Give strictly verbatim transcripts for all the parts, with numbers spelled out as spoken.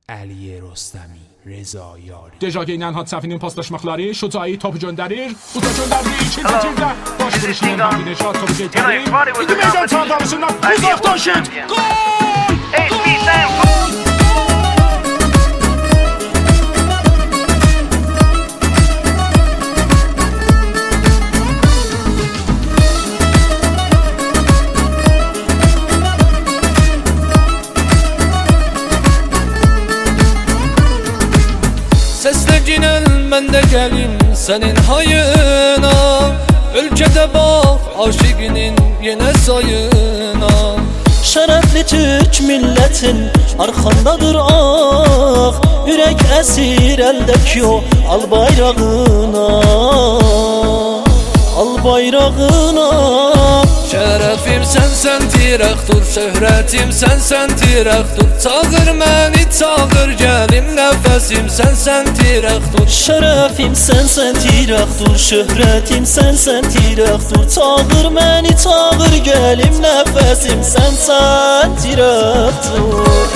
Ali Rostami, Reza Yari. Deja Geynən hadisəfinin paslaşmaqları, Şucayı topu göndərir, Uza göndərir, ikinci cildə baş vuruşunun kombinasyon topu geytərir. İndi meydan çantalısından uzaqdan şut. Gol! Sesle mən də gəlim sənin hayına, ölkədə bax aşiqinin yenə sayına. Şərəfli Türk millətin arxandadır ağ, ürək əsir əldəki o al bayrağına, al bayrağına. Şərəfim sənsən tirəxtur, şöhrətim sənsən tirəxtur. Çağır məni, çağır gəlim, nəfəsim sənsən tirəxtur. Şərəfim sənsən tirəxtur, şöhrətim sənsən tirəxtur. Çağır məni, çağır gəlim, nəfəsim sənsən tirəxtur.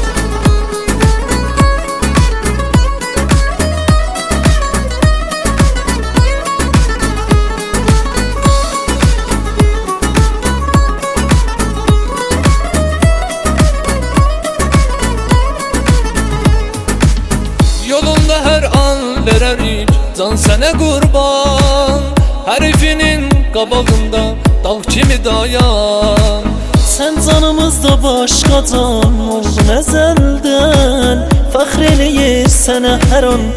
Yolunda hər an verərik can sənə qurban, hərifinin qabağında dağ kimi dayan. Sən canımızda başqa can oldun əzəldən, fəxr eləyir sənə hər an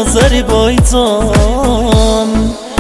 Azərbaycan,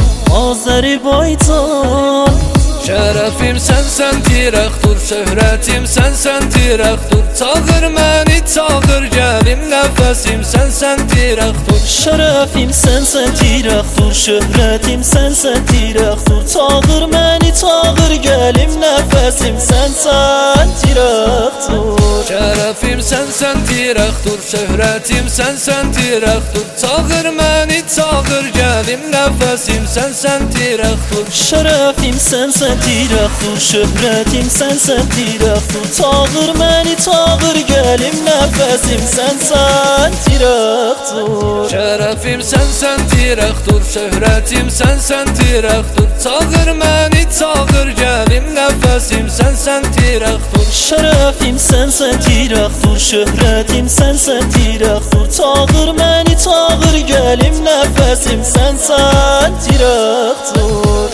Azərbaycan. Şərəfim sənsən tirəxtur, şöhrətim sənsən tirəxtur. Çağır məni, çağır gəlim, nəfəsim sənsən tirəxtur. Şərəfim sənsən tirəxtur, şöhrətim sənsən tirəxtur. Çağır məni, çağır gəlim, nəfəsim sənsən tirəxtur. Şərəfim sənsən tirəxtur, şöhrətim sənsən tirəxtur. Çağır məni, çağır gəlim, nəfəsim sənsən tirəxtur. Şərəfim sənsən tirəxtur, şöhrətim sənsən tirəxtur. Çağır məni, çağır gəlim, nəfəsim sənsən tirəxtur. Şərəfim sənsən tirəxtur, şöhrətim sənsən tirəxtur. Çağır məni, çağır gəlim, nəfəsim sənsən tirəxtur. Şərəfim sənsən tirəxtur, şöhrətim sənsən tirəxtur. Çağır məni, çağır gəlim, nəfəsim sənsən tirəxtur.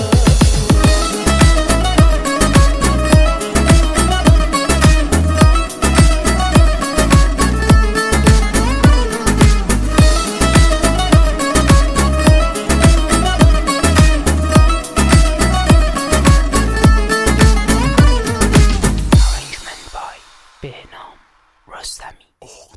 Behnam Rostami.